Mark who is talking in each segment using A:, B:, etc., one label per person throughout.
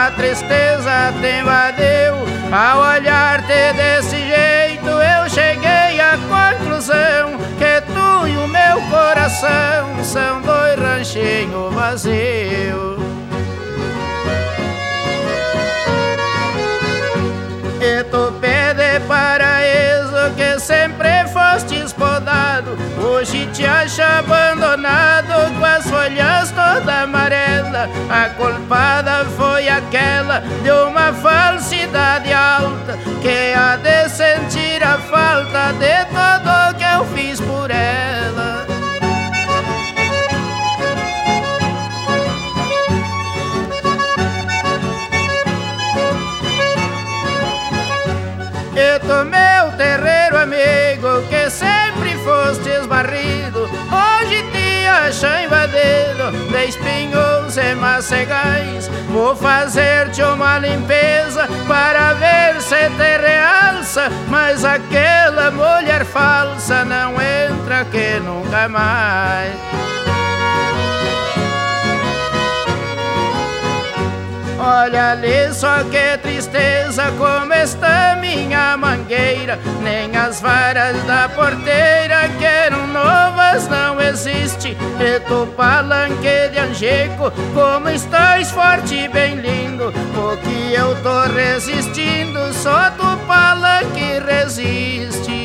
A: a tristeza te invadiu. Ao olhar-te desse jeito eu cheguei à conclusão que tu e o meu coração são dois ranchinhos vazios. E tu pede paraíso que sempre fostes podado, hoje te acha abandonado com as folhas toda amarela. A culpada foi aquela de uma falsidade alta, que há de sentir a falta de tudo que eu fiz por ela. E tu, meu terreiro amigo, que sempre foste esbarrido, hoje te acha invadido de espinhos e macegais. Vou fazer-te uma limpeza para ver se te realça, mas aquela mulher falsa não entra que nunca mais. Olha ali só que tristeza, como está minha mangueira. Nem as varas da porteira que eram novas não existe. E tu, palanque de angico, como estás forte e bem lindo. O que eu tô resistindo, só tu, palanque, resiste.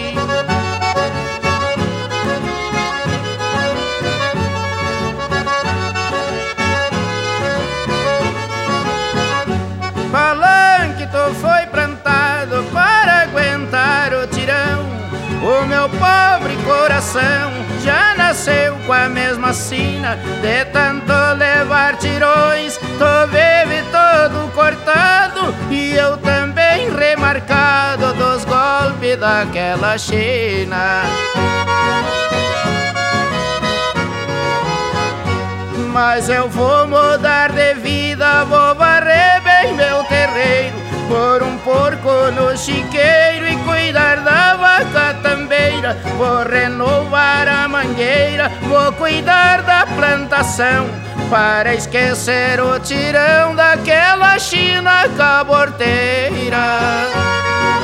A: Palanque, tu foi plantado para aguentar o tirão. O meu pobre coração já nasceu com a mesma sina. De tanto levar tirões, tu vive todo cortado, e eu também remarcado dos golpes daquela China. Mas eu vou mudar de vida, vou varrer bem meu terreiro, pôr um porco no chiqueiro e cuidar da vaca tambeira. Vou renovar a mangueira, vou cuidar da plantação, para esquecer o tirão daquela China caborteira.